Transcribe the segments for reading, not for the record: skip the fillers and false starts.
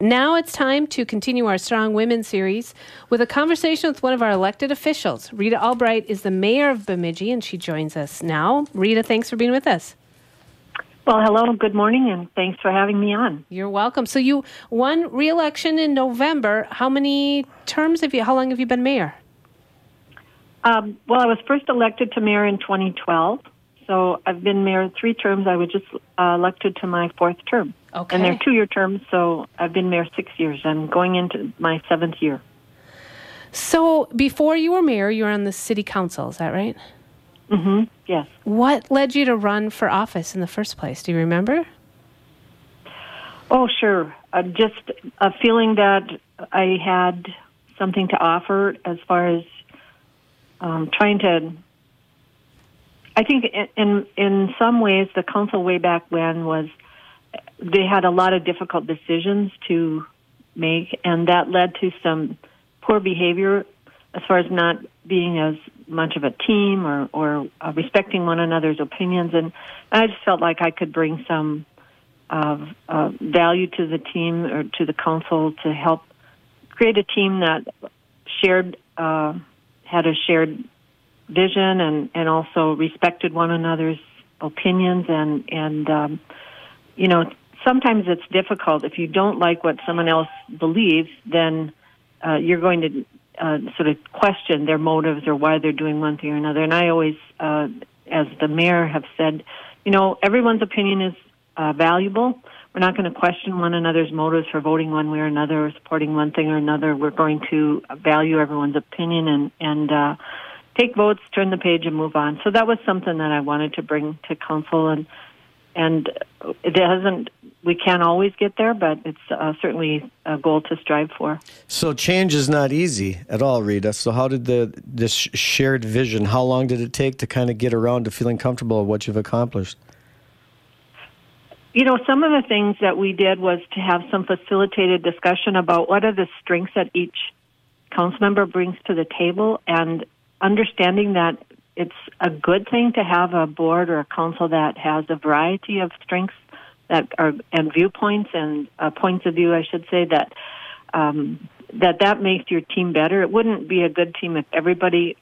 Now it's time to continue our Strong Women series with a conversation with one of our elected officials. Rita Albright is the mayor of Bemidji, and she joins us now. Rita, thanks for being with us. Well, hello, good morning, and thanks for having me on. You're welcome. So you won re-election in November. How long have you been mayor? Well, I was first elected to mayor in 2012, so I've been mayor 3 terms. I was just elected to my 4th term. Okay. And they're 2-year terms, so I've been mayor 6 years. I'm going into my 7th year. So before you were mayor, you were on the city council, is that right? Mm-hmm, yes. What led you to run for office in the first place? Do you remember? Oh, sure. Just a feeling that I had something to offer as far as trying to... I think in some ways the council way back when they had a lot of difficult decisions to make, and that led to some poor behavior as far as not being as much of a team or respecting one another's opinions. And I just felt like I could bring some value to the team or to the council to help create a team that had a shared vision and also respected one another's opinions and sometimes it's difficult. If you don't like what someone else believes, then you're going to sort of question their motives or why they're doing one thing or another. And I always, as the mayor, have said, everyone's opinion is valuable. We're not going to question one another's motives for voting one way or another or supporting one thing or another. We're going to value everyone's opinion and take votes, turn the page, and move on. So that was something that I wanted to bring to council, and we can't always get there, but it's certainly a goal to strive for. So change is not easy at all, Rita. So how did this shared vision, how long did it take to kind of get around to feeling comfortable with what you've accomplished? Some of the things that we did was to have some facilitated discussion about what are the strengths that each council member brings to the table, and understanding that it's a good thing to have a board or a council that has a variety of strengths and viewpoints and points of view, I should say, that makes your team better. It wouldn't be a good team if everybody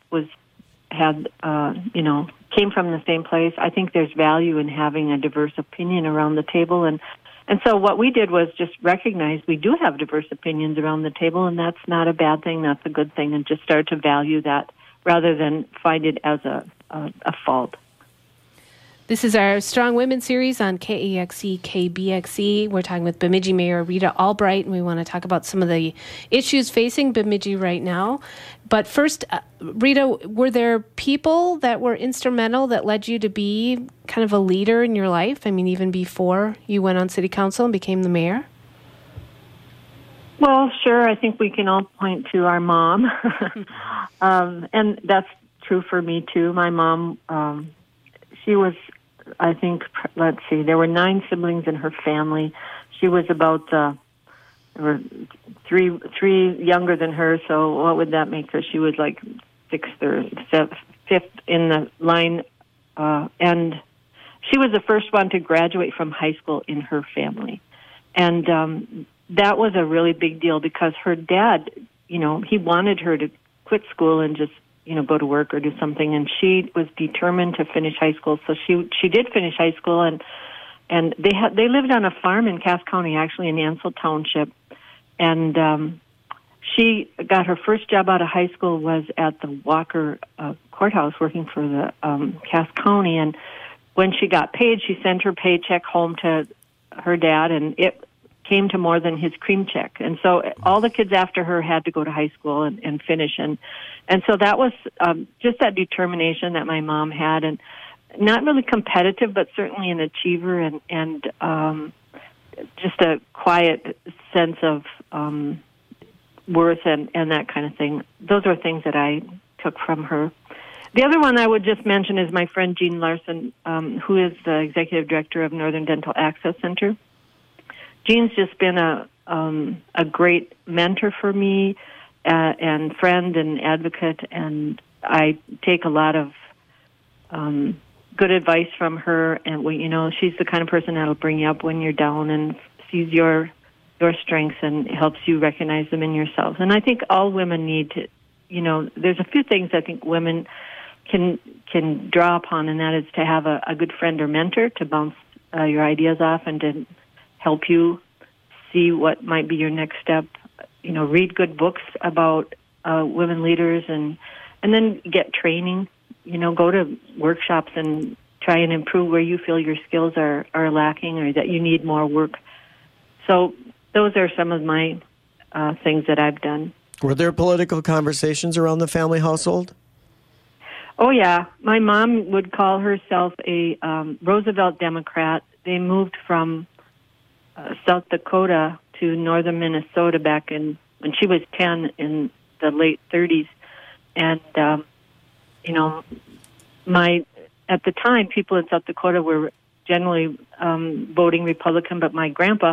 came from the same place. I think there's value in having a diverse opinion around the table, and so what we did was just recognize we do have diverse opinions around the table, and that's not a bad thing. That's a good thing, and just start to value that rather than find it as a fault. This is our Strong Women series on KAXE, KBXE. We're talking with Bemidji Mayor Rita Albright, and we want to talk about some of the issues facing Bemidji right now. But first, Rita, were there people that were instrumental that led you to be kind of a leader in your life? I mean, even before you went on city council and became the mayor? Well, sure. I think we can all point to our mom. And that's true for me, too. My mom, she was, I think, there were 9 siblings in her family. She was about, there were three younger than her, so what would that make her? She was like 6th or 5th in the line, and she was the first one to graduate from high school in her family. And that was a really big deal because her dad, he wanted her to quit school and just, go to work or do something. And she was determined to finish high school. So she did finish high school, and they lived on a farm in Cass County, actually in Ansel Township. And she got her first job out of high school was at the Walker courthouse working for the Cass County. And when she got paid, she sent her paycheck home to her dad, and it came to more than his cream check. And so all the kids after her had to go to high school and finish. And so that was just that determination that my mom had, and not really competitive, but certainly an achiever and just a quiet sense of worth and that kind of thing. Those are things that I took from her. The other one I would just mention is my friend Jean Larson, who is the executive director of Northern Dental Access Center. Jean's just been a great mentor for me and friend and advocate, and I take a lot of good advice from her. And she's the kind of person that'll bring you up when you're down and sees your your strengths and helps you recognize them in yourselves. And I think all women need to, there's a few things I think women can draw upon, and that is to have a good friend or mentor to bounce your ideas off and to help you see what might be your next step. Read good books about women leaders, and then get training. Go to workshops and try and improve where you feel your skills are lacking or that you need more work. So those are some of my things that I've done. Were there political conversations around the family household? Oh, yeah. My mom would call herself a Roosevelt Democrat. They moved from South Dakota to northern Minnesota back when she was 10 in the late 30s. And, at the time, people in South Dakota were generally voting Republican, but my grandpa,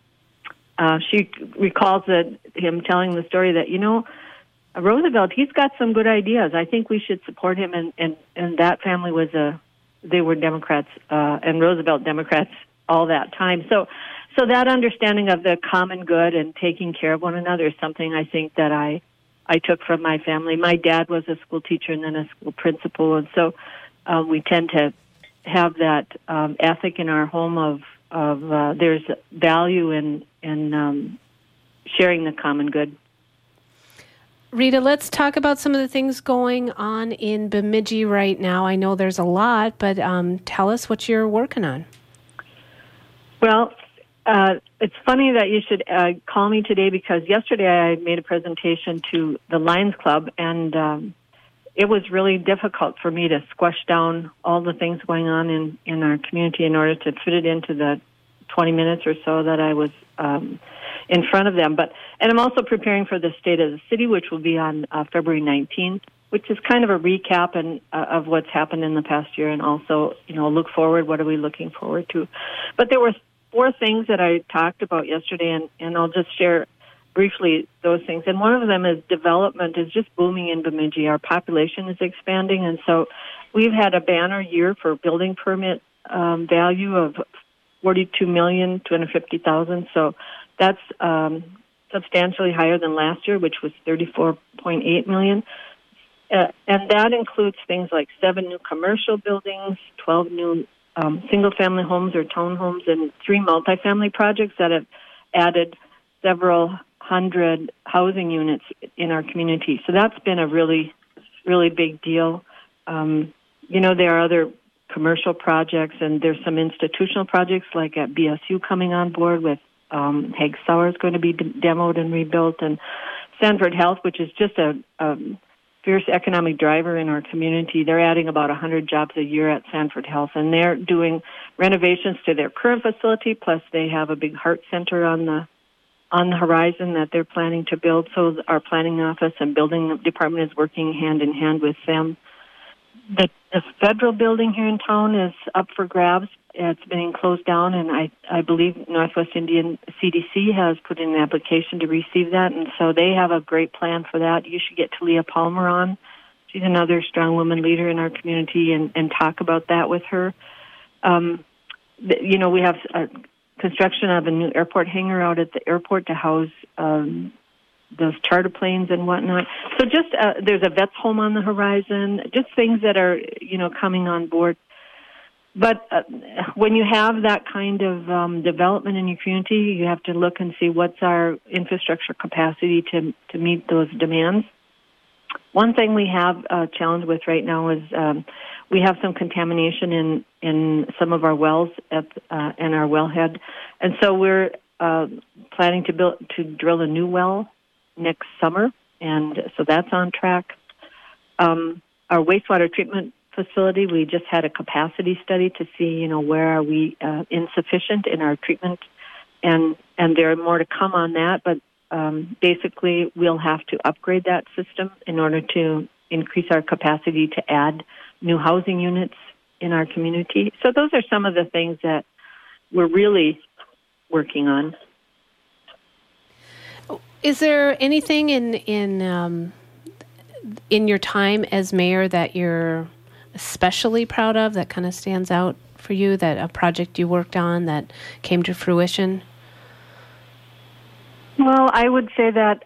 she recalls him telling the story that, Roosevelt, he's got some good ideas. I think we should support him. And that family they were Democrats, and Roosevelt Democrats all that time. So that understanding of the common good and taking care of one another is something I think that I took from my family. My dad was a school teacher and then a school principal, and so we tend to have that ethic in our home of there's value in sharing the common good. Rita, let's talk about some of the things going on in Bemidji right now. I know there's a lot, but tell us what you're working on. Well, it's funny that you should call me today, because yesterday I made a presentation to the Lions Club, and it was really difficult for me to squash down all the things going on in our community in order to fit it into the 20 minutes or so that I was in front of them. And I'm also preparing for the State of the City, which will be on February 19th, which is kind of a recap of what's happened in the past year, and also, look forward, what are we looking forward to. But there were 4 things that I talked about yesterday, and I'll just share briefly those things. And one of them is development is just booming in Bemidji. Our population is expanding, and so we've had a banner year for building permit value of $42,250,000. So that's substantially higher than last year, which was $34.8 million. And that includes things like 7 new commercial buildings, 12 new single-family homes or townhomes, and 3 multifamily projects that have added several hundred housing units in our community. So that's been a really, really big deal. There are other commercial projects, and there's some institutional projects like at BSU coming on board with Haig Sauer is going to be demoed and rebuilt, and Sanford Health, which is just a fierce economic driver in our community. They're adding about 100 jobs a year at Sanford Health, and they're doing renovations to their current facility, plus they have a big heart center on the horizon that they're planning to build. So our planning office and building department is working hand in hand with them. The federal building here in town is up for grabs. It's being closed down, and I believe Northwest Indian CDC has put in an application to receive that, and so they have a great plan for that. You should get Talia Palmer on. She's another strong woman leader in our community, and talk about that with her. We have construction of a new airport hangar out at the airport to house those charter planes and whatnot. So just there's a vet's home on the horizon, just things that are, coming on board. But when you have that kind of development in your community, you have to look and see what's our infrastructure capacity to meet those demands. One thing we have a challenge with right now is we have some contamination in some of our wells and our wellhead, and so we're planning to drill a new well next summer, and so that's on track. Our wastewater treatment facility, we just had a capacity study to see, where are we insufficient in our treatment, and there are more to come on that, but basically we'll have to upgrade that system in order to increase our capacity to add new housing units in our community. So those are some of the things that we're really working on. Is there anything in your time as mayor that you're especially proud of, that kind of stands out for you, that a project you worked on that came to fruition? Well, I would say that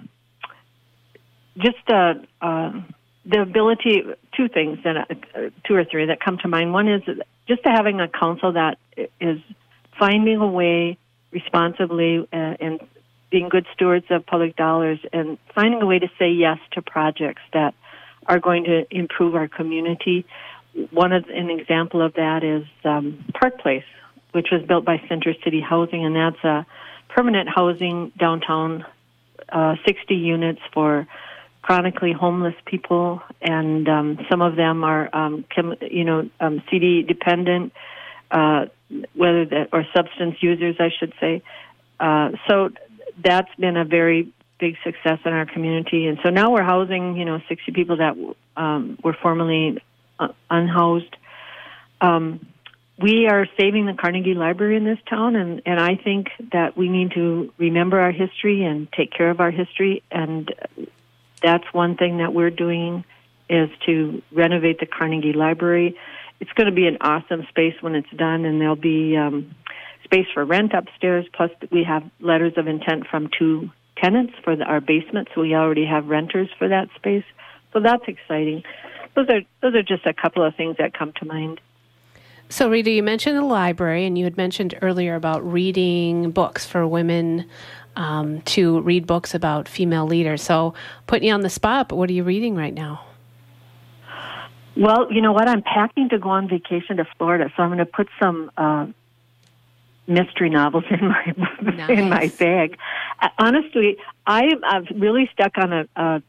just the ability, two things, two or three that come to mind. One is just having a council that is finding a way responsibly and being good stewards of public dollars and finding a way to say yes to projects that are going to improve our community. An example of that is Park Place, which was built by Center City Housing, and that's a permanent housing downtown, 60 units for chronically homeless people, and some of them are, CD dependent, or substance users, I should say. So that's been a very big success in our community, and so now we're housing, 60 people that were formerly unhoused. We are saving the Carnegie Library in this town, and I think that we need to remember our history and take care of our history, and that's one thing that we're doing is to renovate the Carnegie Library. It's going to be an awesome space when it's done, and there'll be space for rent upstairs, plus we have letters of intent from 2 tenants for our basement, so we already have renters for that space. So that's exciting. Those are just a couple of things that come to mind. So, Rita, you mentioned the library, and you had mentioned earlier about reading books for women to read books about female leaders. So, putting you on the spot, but what are you reading right now? Well, you know what? I'm packing to go on vacation to Florida, so I'm going to put some mystery novels in my bag. Honestly, I've really stuck on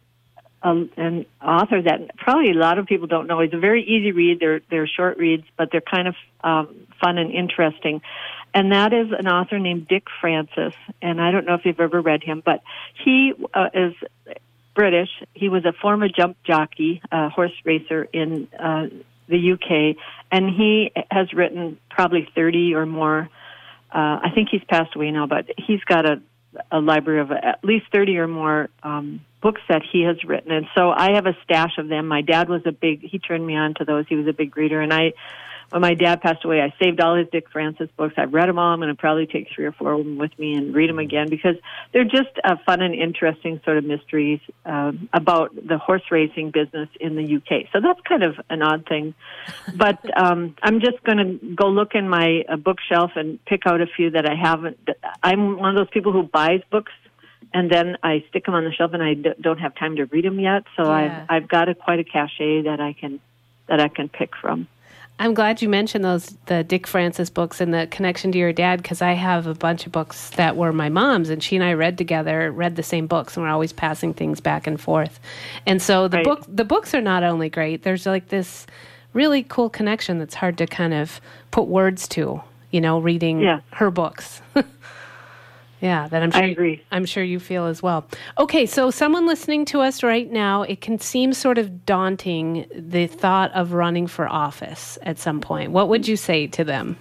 an author that probably a lot of people don't know. It's a very easy read. They're short reads, but they're kind of fun and interesting. And that is an author named Dick Francis. And I don't know if you've ever read him, but he is British. He was a former jump jockey, horse racer in the UK, and he has written probably 30 or more. I think he's passed away now, but he's got a library of at least 30 or more books that he has written. And so I have a stash of them. My dad was he turned me on to those. He was a big reader. And when my dad passed away, I saved all his Dick Francis books. I've read them all. I'm going to probably take 3 or 4 of them with me and read them again because they're just fun and interesting sort of mysteries about the horse racing business in the UK. So that's kind of an odd thing. But I'm just going to go look in my bookshelf and pick out a few that I haven't. I'm one of those people who buys books and then I stick them on the shelf and I don't have time to read them yet. So yeah. I've got quite a cachet that I can pick from. I'm glad you mentioned the Dick Francis books and the connection to your dad, because I have a bunch of books that were my mom's, and she and I read the same books, and we're always passing things back and forth. And so the books are not only great, there's like this really cool connection that's hard to kind of put words to, reading her books. Yeah, that I agree. I'm sure you feel as well. Okay, so someone listening to us right now, it can seem sort of daunting, the thought of running for office at some point. What would you say to them?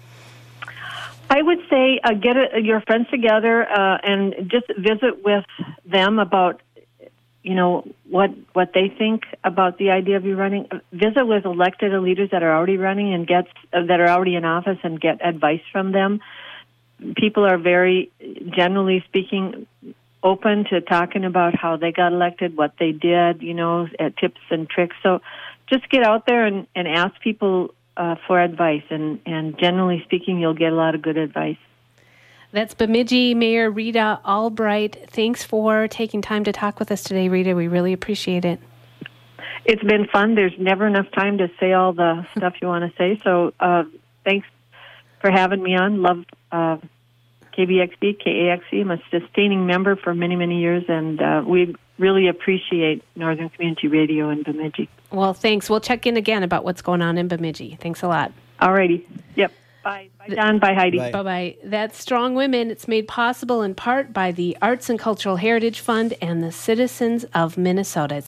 I would say get your friends together and just visit with them about, what they think about the idea of you running. Visit with elected leaders that are already running and that are already in office and get advice from them. People are very, generally speaking, open to talking about how they got elected, what they did, tips and tricks. So just get out there and ask people for advice. And generally speaking, you'll get a lot of good advice. That's Bemidji Mayor Rita Albright. Thanks for taking time to talk with us today, Rita. We really appreciate it. It's been fun. There's never enough time to say all the stuff you want to say. So thanks for having me on. Love KBXB, KAXE. I'm a sustaining member for many, many years, and we really appreciate Northern Community Radio in Bemidji. Well, thanks. We'll check in again about what's going on in Bemidji. Thanks a lot. All righty. Yep. Bye. Bye, Don. Bye, Heidi. Bye-bye. That's Strong Women. It's made possible in part by the Arts and Cultural Heritage Fund and the citizens of Minnesota.